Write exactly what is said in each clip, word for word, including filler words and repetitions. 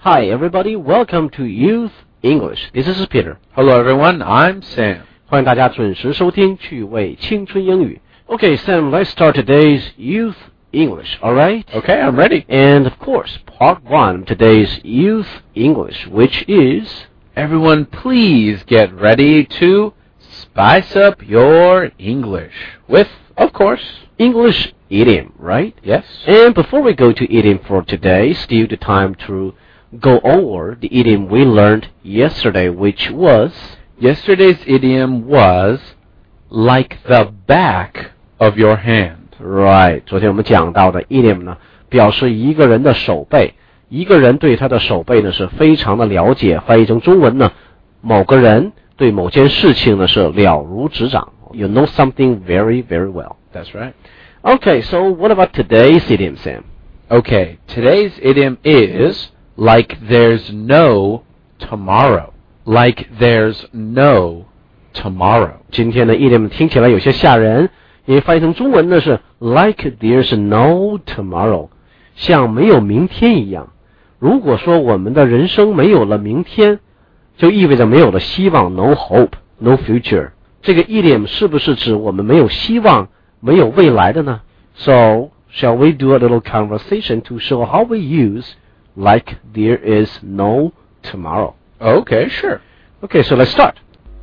Hi, everybody. Welcome to Youth English. This is Peter. Hello, everyone. I'm Sam. 欢迎大家准时收听趣味青春英语。Okay, Sam, let's start today's Youth English, all right? Okay, I'm ready. And, of course, part one of today's Youth English, which is... Everyone, please get ready to spice up your English with, of course, English idiom, right? Yes. And before we go to idiom for today, still the time to go over the idiom we learned yesterday, which was... Yesterday's idiom was like the back of your hand. Right. 昨天我们讲到的 idiom 呢，表示一个人的手背，一个人对他的手背呢是非常的了解，翻译成中文呢，某个人对某件事情呢是了如指掌。You know something very, very well. That's right. Okay, so what about today's idiom, Sam? Okay, today's idiom is like there's no tomorrow. Like there's no tomorrow. 今天的 idiom 听起来有些吓人，因为翻译成中文呢是 like there's no tomorrow， 像没有明天一样。如果说我们的人生没有了明天，就意味着没有了希望 no hope, no future。 这个 idiom 是不是指我们没有希望，没有未来的呢？ So, shall we do a little conversation to show how we use like there is no tomorrow? Okay, sure. Okay, so let's start.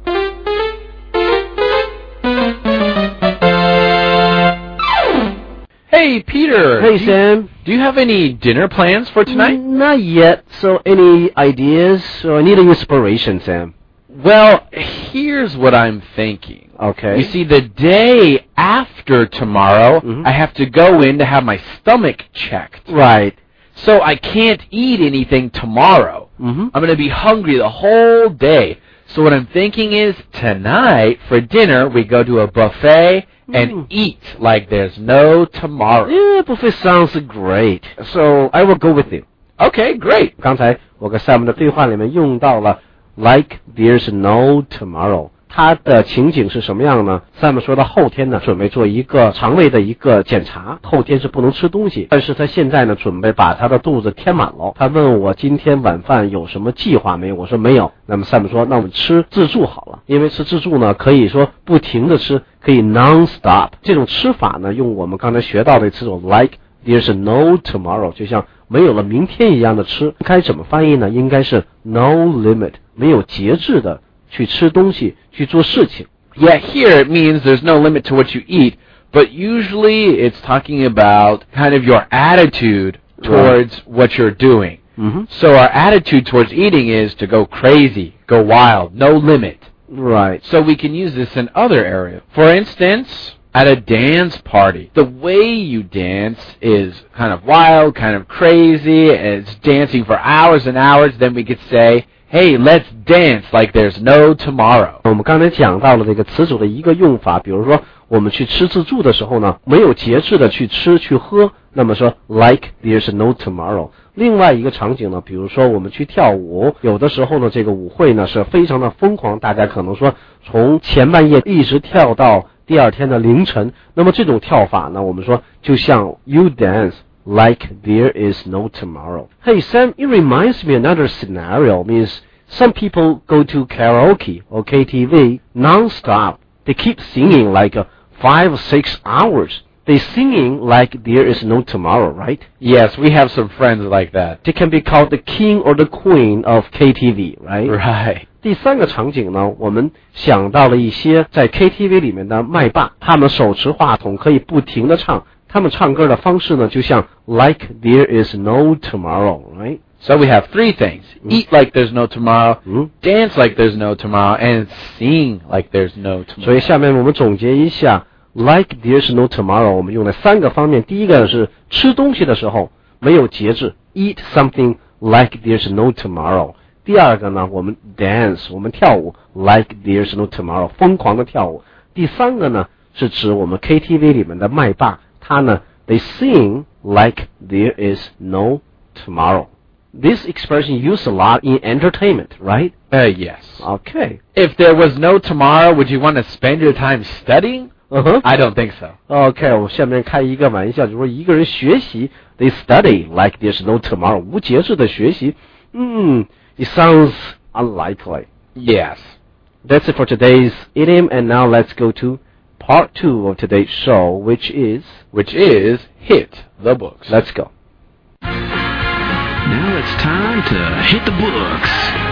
Hey, Peter. Hey, do Sam. You, do you have any dinner plans for tonight? Not yet. So any ideas? So I need an inspiration, Sam. Well, here's what I'm thinking. Okay. You see, the day after tomorrow, mm-hmm. I have to go in to have my stomach checked. Right. So I can't eat anything tomorrow. Mm-hmm. I'm going to be hungry the whole day. So what I'm thinking is tonight for dinner we go to a buffet and mm. eat like there's no tomorrow. Yeah, buffet sounds great. So I will go with you. Okay, great. 刚才我跟 Sam 的对话里面用到了 like there's no tomorrow。它的情景是什么样呢？ Sam 说到后天呢准备做一个肠胃的一个检查，后天是不能吃东西，但是他现在呢准备把他的肚子填满了。他问我今天晚饭有什么计划没有，我说没有。那么 Sam 说那我们吃自助好了，因为吃自助呢可以说不停的吃，可以 non-stop。 这种吃法呢用我们刚才学到的这种 like there's no tomorrow， 就像没有了明天一样的吃，该怎么翻译呢？应该是 no limit， 没有节制的去吃东西，去做事情。 Yeah, here it means there's no limit to what you eat, but usually it's talking about kind of your attitude towards right. what you're doing. Mm-hmm. So our attitude towards eating is to go crazy, go wild, no limit. Right. So we can use this in other areas. For instance, at a dance party, the way you dance is kind of wild, kind of crazy, and it's dancing for hours and hours. Then we could say, Hey, let's dance like there's no tomorrow. 我们刚才讲到了这个词组的一个用法，比如说我们去吃自助的时候呢，没有节制的去吃去喝，那么说 like there's no tomorrow。 另外一个场景呢，比如说我们去跳舞，有的时候呢这个舞会呢是非常的疯狂，大家可能说从前半夜一直跳到第二天的凌晨，那么这种跳法呢，我们说就像 you dance like there is no tomorrow. Hey, Sam, it reminds me another scenario. Means some people go to karaoke or K T V non-stop. They keep singing like uh, five or six hours. They singing like there is no tomorrow, right? Yes, we have some friends like that. They can be called the king or the queen of K T V, right? Right. 第三个场景呢，我们想到了一些在 K T V 里面的麦霸，他们手持话筒可以不停地唱。他们唱歌的方式呢，就像 like there is no tomorrow, right? So we have three things. Eat like there's no tomorrow, mm. dance like there's no tomorrow, and sing like there's no tomorrow. 所以下面我们总结一下 like there's no tomorrow 我们用了三个方面。第一个是吃东西的时候没有节制 eat something like there's no tomorrow。 第二个呢，我们 dance 我们跳舞 like there's no tomorrow 疯狂的跳舞。第三个呢，是指我们 K T V 里面的麦霸，他呢 they sing like there is no tomorrow. This expression used a lot in entertainment, right? Uh, yes. Okay. If there was no tomorrow, would you want to spend your time studying? Uh-huh. I don't think so. Okay, 我下面开一个玩笑，就是说一个人学习 they study like there's no tomorrow， 无节制的学习， Hmm, it sounds unlikely. Yes. That's it for today's idiom, and now let's go to part two of today's show, which is... Which is hit the books. Let's go. Now it's time to hit the books.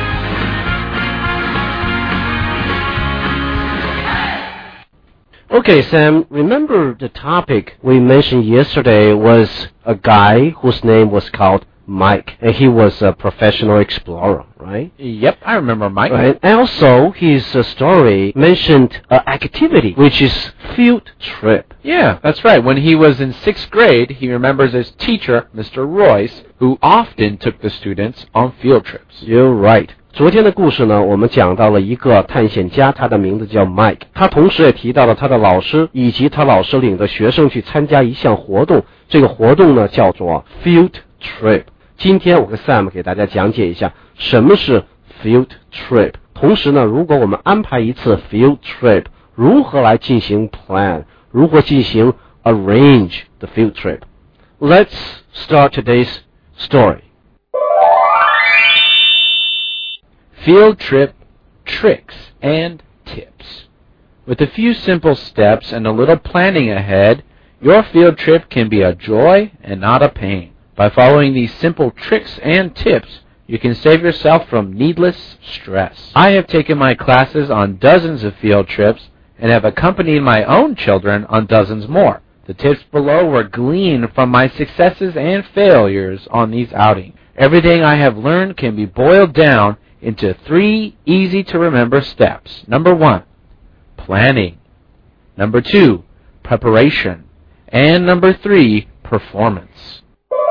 Okay, Sam, remember the topic we mentioned yesterday was a guy whose name was called Mike, and he was a professional explorer, right? Yep, I remember Mike. Right. And also, his uh, story mentioned an activity, which is field trip. Yeah, that's right. When he was in sixth grade, he remembers his teacher, Mister Royce, who often took the students on field trips. You're right. 昨天的故事呢，我们讲到了一个探险家，他的名字叫 Mike。他同时也提到了他的老师以及他老师领的学生去参加一项活动。这个活动呢叫做 field trip。今天我跟 Sam 给大家讲解一下什么是 field trip。同时呢，如果我们安排一次 field trip， 如何来进行 plan， 如何进行 arrange the field trip。Let's start today's story. Field trip tricks and tips. With a few simple steps and a little planning ahead, your field trip can be a joy and not a pain. By following these simple tricks and tips, you can save yourself from needless stress. I have taken my classes on dozens of field trips and have accompanied my own children on dozens more. The tips below were gleaned from my successes and failures on these outings. Everything I have learned can be boiled down into three easy-to-remember steps. Number one, planning. Number two, preparation. And number three, performance.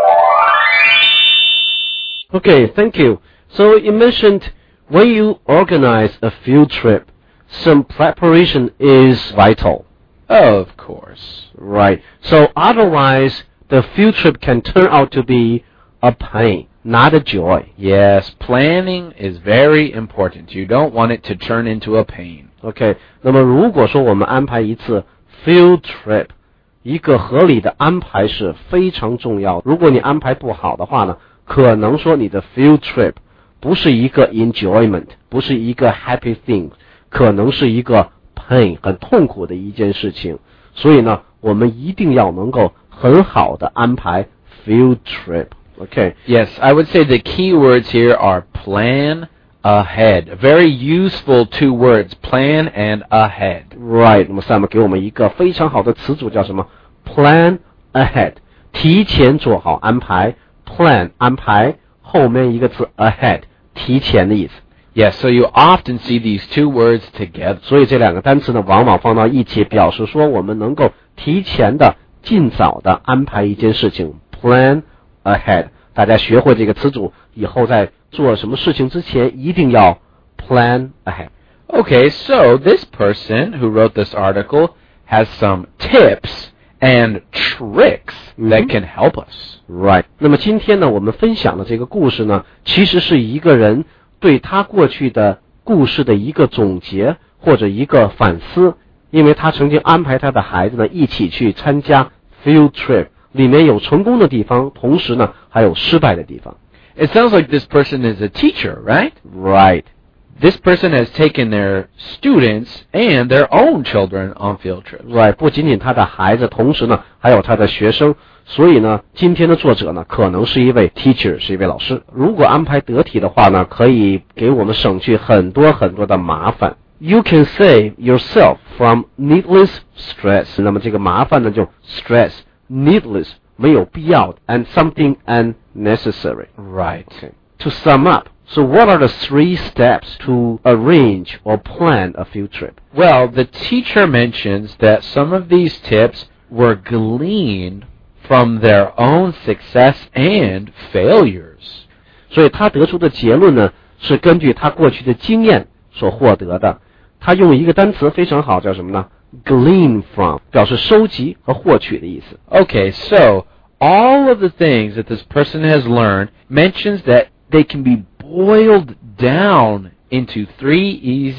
Okay, thank you. So you mentioned when you organize a field trip, some preparation is vital. Of course. Right. So otherwise, the field trip can turn out to be a pain, not a joy. Yes, planning is very important. You don't want it to turn into a pain. Okay. 那么如果说我们安排一次 field trip， 一个合理的安排是非常重要。如果你安排不好的话呢，可能说你的 field trip 不是一个 enjoyment， 不是一个 happy thing， 可能是一个 pain， 很痛苦的一件事情。所以呢，我们一定要能够很好的安排 field trip。Okay. Yes, I would say the key words here are plan ahead. Very useful two words, plan and ahead. Right. 那么 Sam 给我们一个非常好的词组叫什么 ？Plan ahead， 提前做好安排。Plan 安排后面一个词 ahead， 提前的意思。 Yes, so you often see these two words together. 所以这两个单词呢，往往放到一起，表示说我们能够提前的、尽早的安排一件事情。Plan ahead， 大家学会这个词组以后，在做什么事情之前，一定要 plan ahead. Okay, so this person who wrote this article has some tips and tricks that can help us. Right. 那么今天呢，我们分享的这个故事呢，其实是一个人对他过去的故事的一个总结或者一个反思，因为他曾经安排他的孩子呢一起去参加 field trip。里面有成功的地方，同时呢还有失败的地方。 It sounds like this person is a teacher, right? Right. This person has taken their students and their own children on field trips. Right. 不仅仅他的孩子，同时呢还有他的学生。所以呢，今天的作者呢可能是一位 teacher， 是一位老师。如果安排得体的话呢，可以给我们省去很多很多的麻烦。You can save yourself from needless stress. 那么这个麻烦呢就 stress。Needless 没有必要的 and something unnecessary. Right. Okay. To sum up, so what are the three steps to arrange or plan a field trip? Well, the teacher mentions that some of these tips were gleaned from their own success and failures. 所以他得出的结论呢，是根据他过去的经验所获得的。他用一个单词非常好，叫什么呢？Glean from 表示收集和获取的意思。 Okay, so all of the things that this person has learned mentions that they can be boiled down into three easy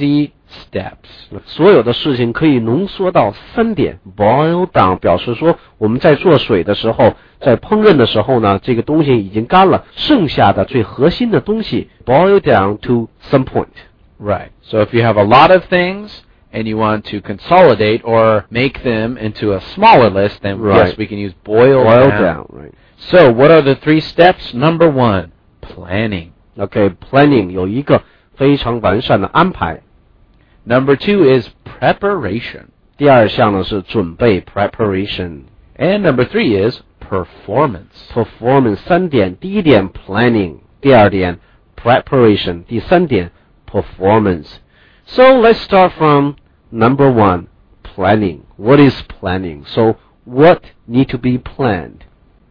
steps. 所有的事情可以浓缩到三点 boil down 表示说我们在做水的时候，在烹饪的时候呢，这个东西已经干了，剩下的最核心的东西 boil down to some point. Right. So if you have a lot of things and you want to consolidate or make them into a smaller list, then right. yes, we can use boil, boil down. down. Right. So what are the three steps? Number one, planning. Okay, planning 有一个非常完善的安排。 Number two is preparation. 第二项呢是准备 preparation. And number three is performance. Performance 三点，第一点 planning， 第二点 preparation， 第三点 performance. So let's start from number one, planning. What is planning? So what need to be planned?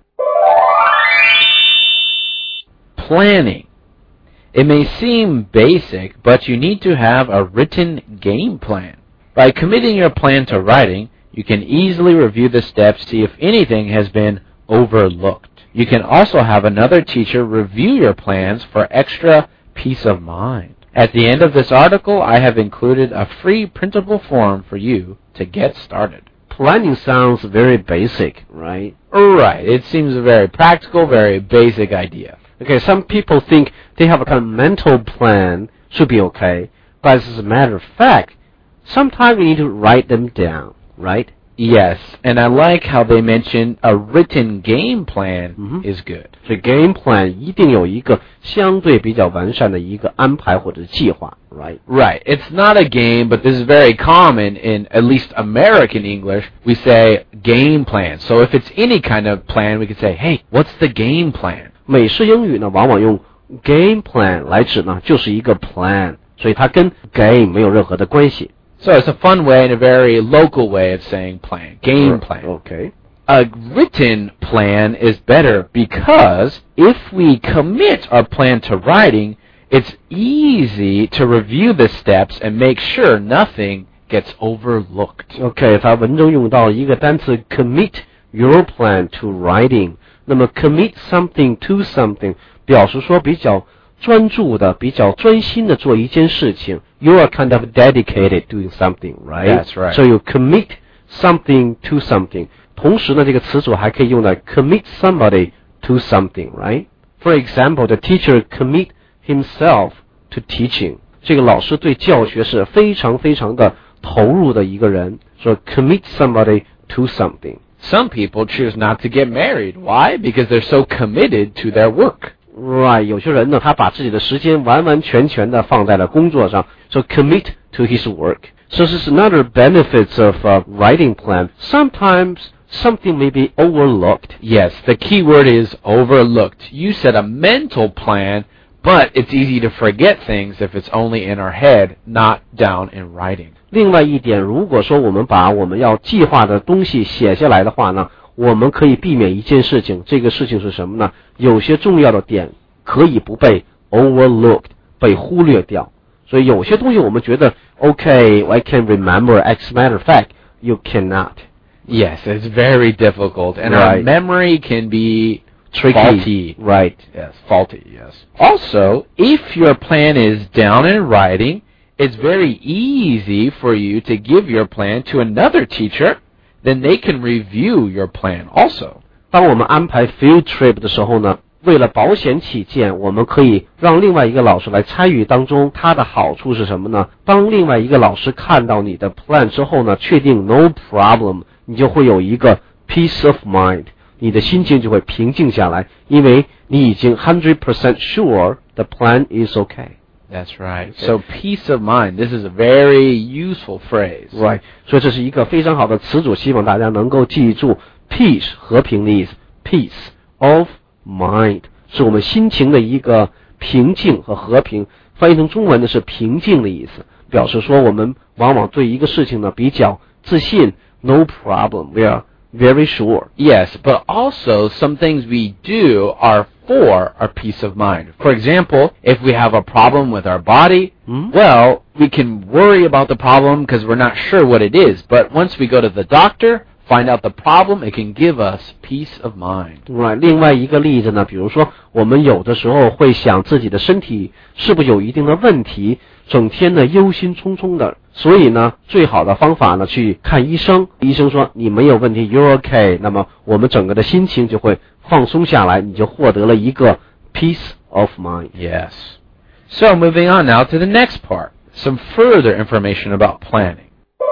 Planning. It may seem basic, but you need to have a written game plan. By committing your plan to writing, you can easily review the steps to see if anything has been overlooked. You can also have another teacher review your plans for extra peace of mind. At the end of this article, I have included a free printable form for you to get started. Planning sounds very basic, right? Right. It seems a very practical, very basic idea. Okay, some people think they have a kind of mental plan, should be okay. But as a matter of fact, sometimes we need to write them down, right? Yes, and I like how they mentioned a written game plan mm-hmm. is good. 所以 game plan 一定有一个相对比较完善的一个安排或者计划 right? Right. It's not a game, but this is very common in at least American English. We say game plan. So if it's any kind of plan, we could say, hey, what's the game plan? 美式英语呢往往用 game plan 来指呢就是一个 plan， 所以它跟 game 没有任何的关系。 So it's a fun way and a very local way of saying plan, game plan. Okay. A written plan is better because if we commit our plan to writing, it's easy to review the steps and make sure nothing gets overlooked. Okay, 它文中用到一个单词 commit your plan to writing. 那么 commit something to something 表示说比较专注的比较专心的做一件事情 you are kind of dedicated doing something, right? That's right. So you commit something to something. 同时呢这个词组还可以用来 commit somebody to something, right? For example, the teacher commit himself to teaching. 这个老师对教学是非常非常的投入的一个人，说 commit somebody to something. Some people choose not to get married. Why? Because they're so committed to their work. Right. 有些人呢，他把自己的时间完完全全的放在了工作上 so commit to his work. So this is another benefits of a writing plan. Sometimes something may be overlooked. Yes, the key word is overlooked. You said a mental plan, but it's easy to forget things if it's only in our head, not down in writing. 另外一点，如果说我们把我们要计划的东西写下来的话呢，我们可以避免一件事情，这个事情是什么呢？有些重要的点可以不被 overlooked 被忽略掉。所以有些东西我们觉得 okay, I can remember. As a matter of fact, you cannot. Yes, it's very difficult, and right. our memory can be tricky. Faulty. Right. Yes, faulty, yes. Also, if your plan is down in writing, it's very easy for you to give your plan to another teacher, then they can review your plan also. 当我们安排 field trip 的时候呢，为了保险起见，我们可以让另外一个老师来参与当中。它的好处是什么呢？当另外一个老师看到你的 plan 之后呢，确定 no problem， 你就会有一个 peace of mind， 你的心情就会平静下来，因为你已经 one hundred percent sure the plan is okay. That's right. So peace of mind, this is a very useful phrase. Right. 所以这是一个非常好的词组，希望大家能够记住 peace 和平的意思 peace of mind 是我们心情的一个平静和和平，翻译成中文的是平静的意思，表示说我们往往对一个事情呢比较自信 no problem, we are very sure. Yes, but also some things we do are for our peace of mind. For example, if we have a problem with our body, mm-hmm. well, we can worry about the problem because we're not sure what it is. But once we go to the doctor, find out the problem, it can give us peace of mind. Right. 另外一个例子呢，比如说我们有的时候会想自己的身体是不是有一定的问题， 整天呢忧心忡忡的，所以呢最好的方法呢去看医生，医生说你没有问题 you're okay， 那么我们整个的心情就会放松下来，你就获得了一个 peace of mind. Yes. So moving on now to the next part, some further information about planning.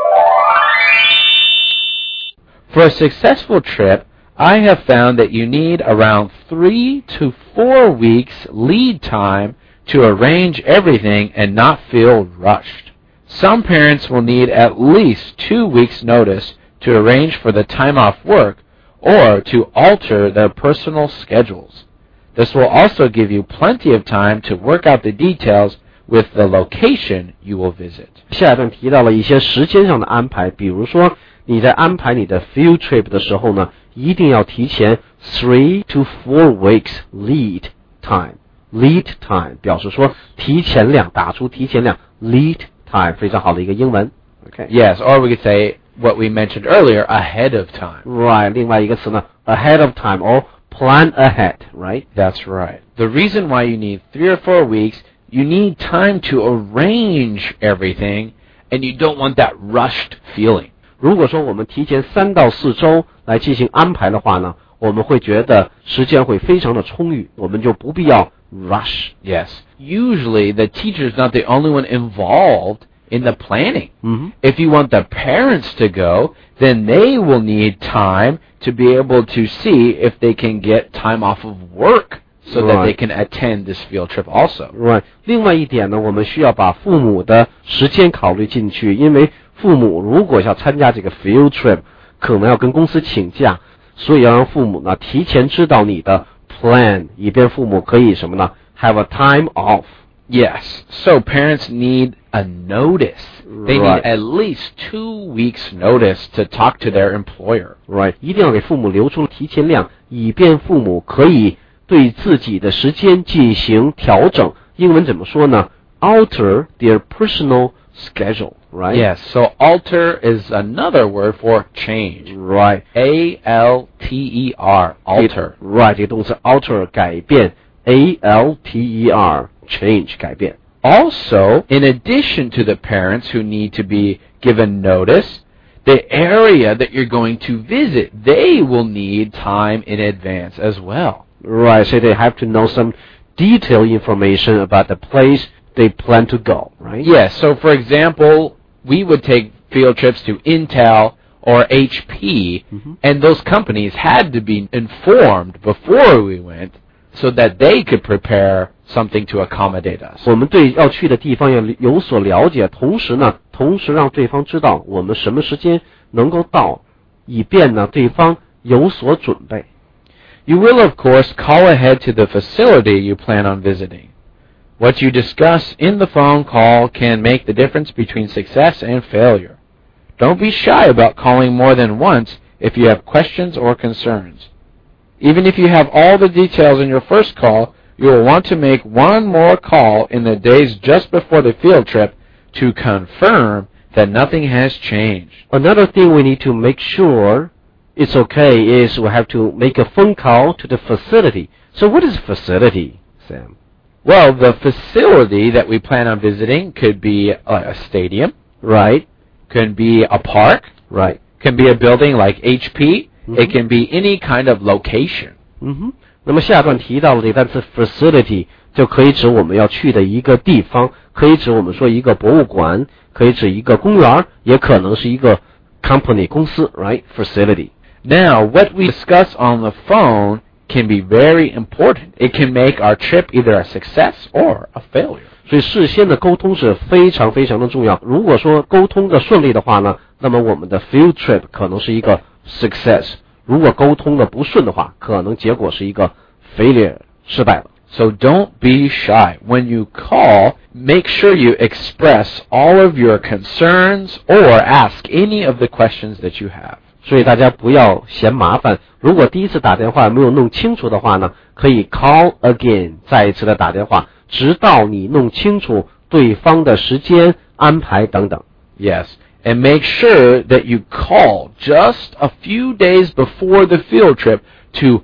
For a successful trip, I have found that you need around three to four weeks lead time to arrange everything and not feel rushed. Some parents will need at least two weeks' notice to arrange for the time off work or to alter their personal schedules. This will also give you plenty of time to work out the details with the location you will visit. 下一段提到了一些时间上的安排，比如说你在安排你的 field trip 的时候呢，一定要提前 three to four weeks lead time。lead time 表示说提前量，打出提前量 lead time， 非常好的一个英文。Okay. Yes, or we could say what we mentioned earlier, ahead of time. Right. 另外一个词呢 ahead of time or plan ahead, right? That's right. The reason why you need three or four weeks, you need time to arrange everything, and you don't want that rushed feeling. 如果说我们提前三到四周来进行安排的话呢，我们会觉得时间会非常的充裕，我们就不必要 rush. Yes. Usually, the teacher is not the only one involved in the planning. Mm-hmm. If you want the parents to go, then they will need time to be able to see if they can get time off of work so Right. that they can attend this field trip also. Right. 另外一点呢，我们需要把父母的时间考虑进去，因为父母如果要参加这个 field trip， 可能要跟公司请假，所以要让父母呢提前知道你的 plan， 以便父母可以什么呢 have a time off. Yes. So parents need a notice. They Right. need at least two weeks' notice to talk to their employer. Right. 一定要给父母留出提前量，以便父母可以对自己的时间进行调整。英文怎么说呢 ？Alter their personal schedule, right? Yes, so alter is another word for change. Right. A L T E R, alter. Right. 这个动词 alter 改变 ，A L T E R change 改变。 Also, in addition to the parents who need to be given notice, the area that you're going to visit, they will need time in advance as well. Right. So they have to know some detailed information about the place they plan to go, right? Yes, so for example, we would take field trips to Intel or H P, Mm-hmm. and those companies had to be informed before we went so that they could prepare something to accommodate us. 我们对要去的地方要有所了解，同时呢，同时让对方知道我们什么时间能够到，以便呢对方有所准备。 You will, of course, call ahead to the facility you plan on visiting. What you discuss in the phone call can make the difference between success and failure. Don't be shy about calling more than once if you have questions or concerns. Even if you have all the details in your first call, you will want to make one more call in the days just before the field trip to confirm that nothing has changed. Another thing we need to make sure it's okay is we have to make a phone call to the facility. So what is facility, Sam? Well, the facility that we plan on visiting could be a, a stadium, Right, could be a park, right. can be a building like H P, Mhm. it can be any kind of location. 嗯哼。那么下段提到的这个单词 facility 就可以指我们要去的一个地方，可以指我们说一个博物馆，可以指一个公园，也可能是一个 company 公司 ，right? Facility. Now, what we discuss on the phone can be very important. It can make our trip either a success or a failure. 所以事先的沟通是非常非常的重要。如果说沟通的顺利的话呢，那么我们的 field trip 可能是一个 success。如果沟通的不顺的话，可能结果是一个 failure 失败了。 So don't be shy. When you call, make sure you express all of your concerns or ask any of the questions that you have. 所以大家不要嫌麻烦。如果第一次打电话没有弄清楚的话呢，可以 call again， 再一次的打电话，直到你弄清楚对方的时间安排等等。 Yes. And make sure that you call just a few days before the field trip to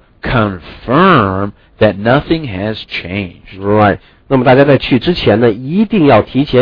confirm that nothing has changed. Right. 那么大家在去之前呢，一定要提前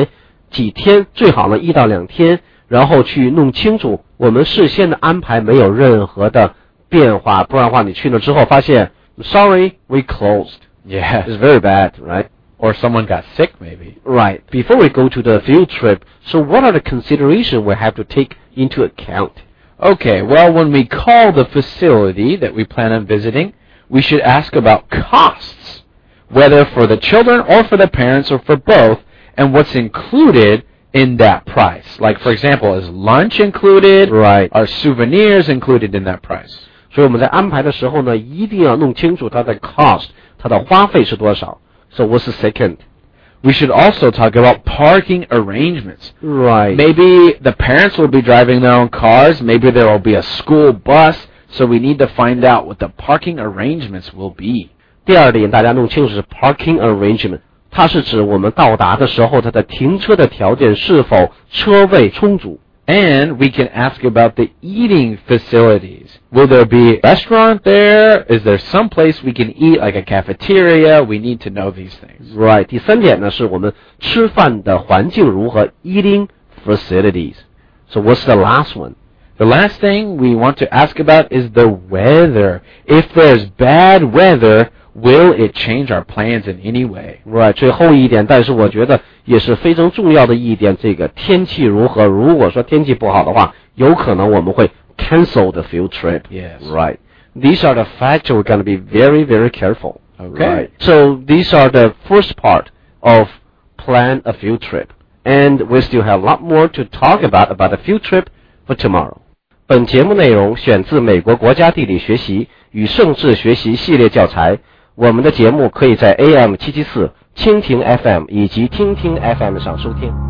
几天，最好呢一到两天，然后去弄清楚我们事先的安排没有任何的变化，不然的话你去了之后发现 sorry we closed. Yeah. It's very bad, right? Or someone got sick, maybe. Right. Before we go to the field trip, so what are the considerations we have to take into account? Okay, well, when we call the facility that we plan on visiting, we should ask about costs, whether for the children or for the parents or for both, and what's included in that price. Like, for example, is lunch included? Right. Are souvenirs included in that price? 所以我们在安排的时候呢，一定要弄清楚它的 cost， 它的花费是多少。So what's the second? We should also talk about parking arrangements. Right. Maybe the parents will be driving their own cars. Maybe there will be a school bus. So we need to find out what the parking arrangements will be. 第二点，大家弄清楚是 parking arrangement， 它是指我们到达的时候，它的停车的条件是否车位充足。 And we can ask about the eating facilities. Will there be a restaurant there? Is there some place we can eat, like a cafeteria? We need to know these things. Right. 第三点呢，是我们吃饭的环境如何 eating facilities. So what's the last one? The last thing we want to ask about is the weather. If there's bad weather, will it change our plans in any way? Right. 最后一点，但是我觉得也是非常重要的一点，这个天气如何？如果说天气不好的话，有可能我们会 cancel the field trip. Yes. Right. These are the factors we're going to be very, very careful. Okay. Right. So these are the first part of plan a field trip. And we still have a lot more to talk about about the field trip for tomorrow. 本节目内容选自美国国家地理学习与政治学习系列教材。我们的节目可以在 A M 七七四、蜻蜓 F M 以及听听 F M 上收听。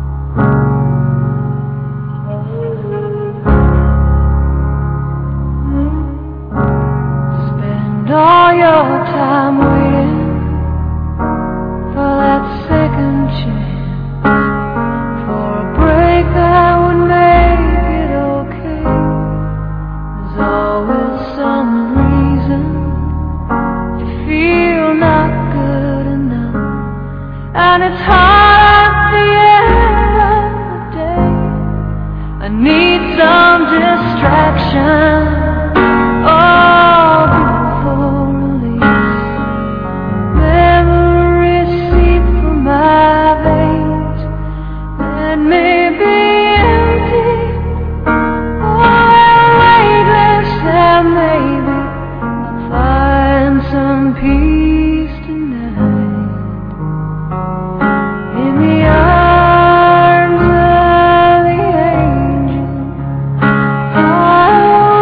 Spend all your time waiting for that second chance, for a break that would make it okay. There's always some reason feel not good enough, and it's hard at the end of the day. I need some distraction, oh, beautiful release. Memories seep from my veins and maybe empty, oh, weightless, and maybe I'll find some peace tonight in the arms of the angel, far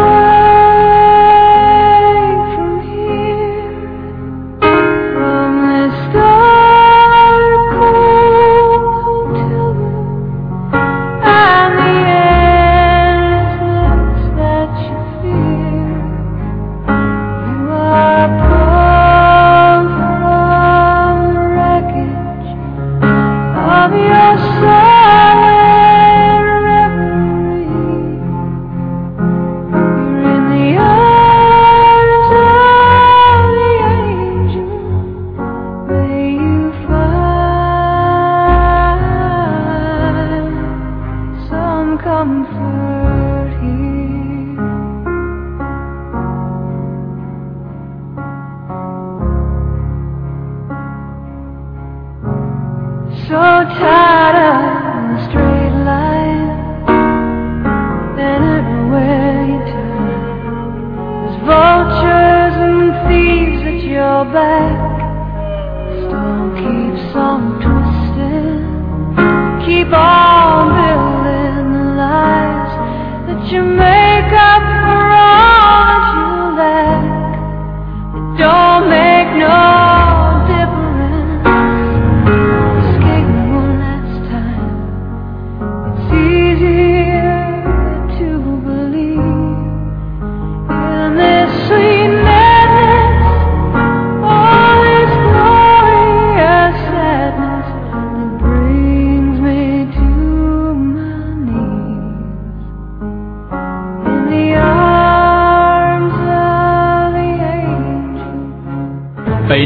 away from here, from this dark, cold hotel room, and the endlessness that you fear. You are pulled from the wreckage of your silent reverie. You're in the arms of the angel. May you find some comfort here. So tired of the straight line, and everywhere you turn, there's vultures and thieves at your back. The storm keeps on twisting, keep on building the lies that you make up for all that you lack. It don't make no sweet madness, oh,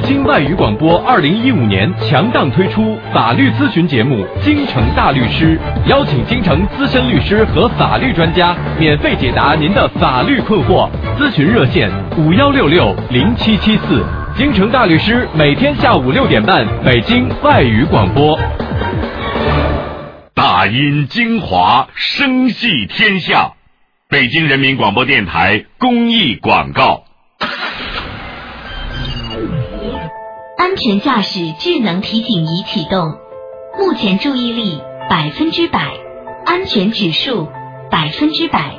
京外语广播二零一五年强档推出法律咨询节目《京城大律师》，邀请京城资深律师和法律专家免费解答您的法律困惑。咨询热线五幺六六零七七四。京城大律师每天下午六点半，北京外语广播。 大音精华，声系天下。北京人民广播电台公益广告。 安全驾驶智能提醒仪启动，目前注意力百分之百，安全指数百分之百。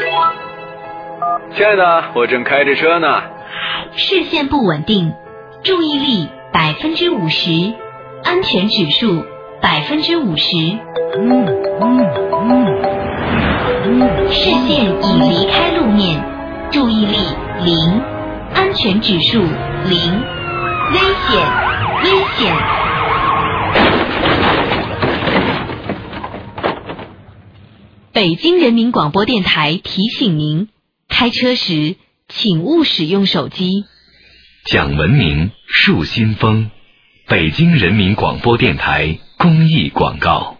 亲爱的，我正开着车呢。 视线不稳定，注意力百分之五十，安全指数百分之五十。视线已离开路面，注意力零，安全指数零，危险，危险。北京人民广播电台提醒您，开车时请勿使用手机。 讲文明，树新风。北京人民广播电台公益广告。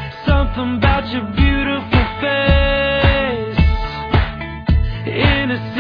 In a